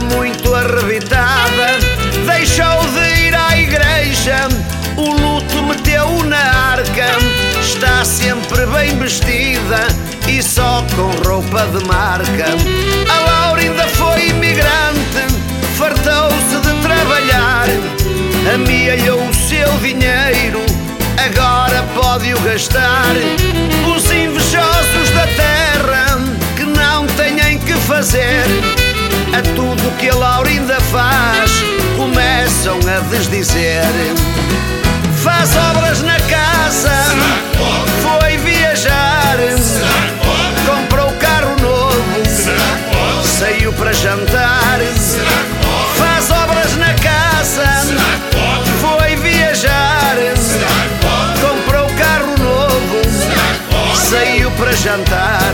muito arrebitada, deixou de ir à igreja, o luto meteu na arca. Está sempre bem vestida e só com roupa de marca. A Laurinda foi imigrante, fartou-se de trabalhar, amealhou o seu dinheiro, agora pode-o gastar. Os invejosos da terra que não têm que fazer, a tudo que a Laurinda faz começam a desdizer. Faz obras na casa, foi viajar, comprou carro novo, saiu para jantar. Faz obras na casa, foi viajar, comprou carro novo, saiu para jantar.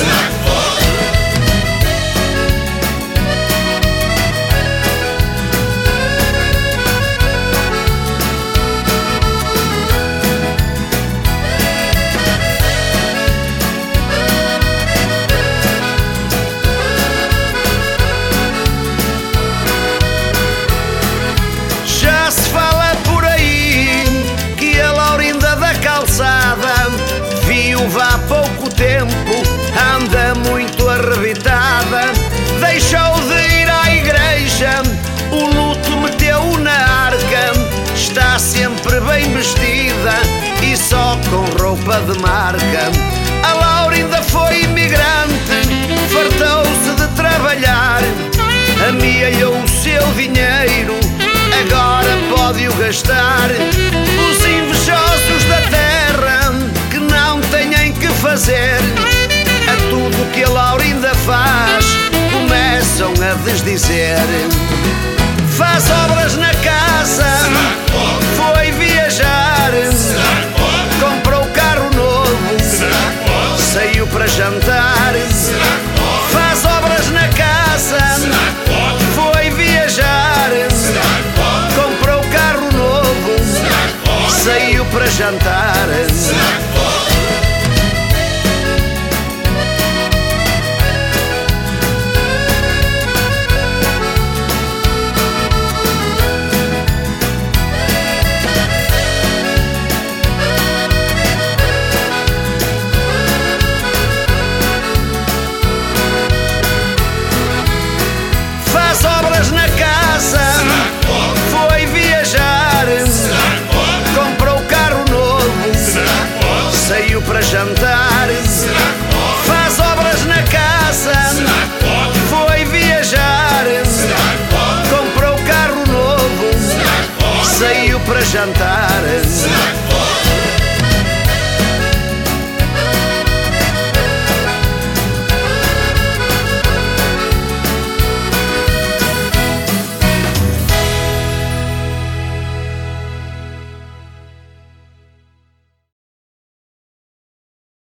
Há pouco tempo anda muito arrebitada, deixou de ir à igreja, o luto meteu na arca. Está sempre bem vestida e só com roupa de marca. A Laurinda foi imigrante, fartou-se de trabalhar, amealhou o seu dinheiro, agora pode-o gastar. Os invejosos da terra que não têm que fazer, a tudo que a Laurinda faz começam a desdizer. Faz obras na casa, foi viajar, comprou carro novo, saiu para jantar. Faz obras na casa, foi viajar, comprou carro novo, saiu para jantar.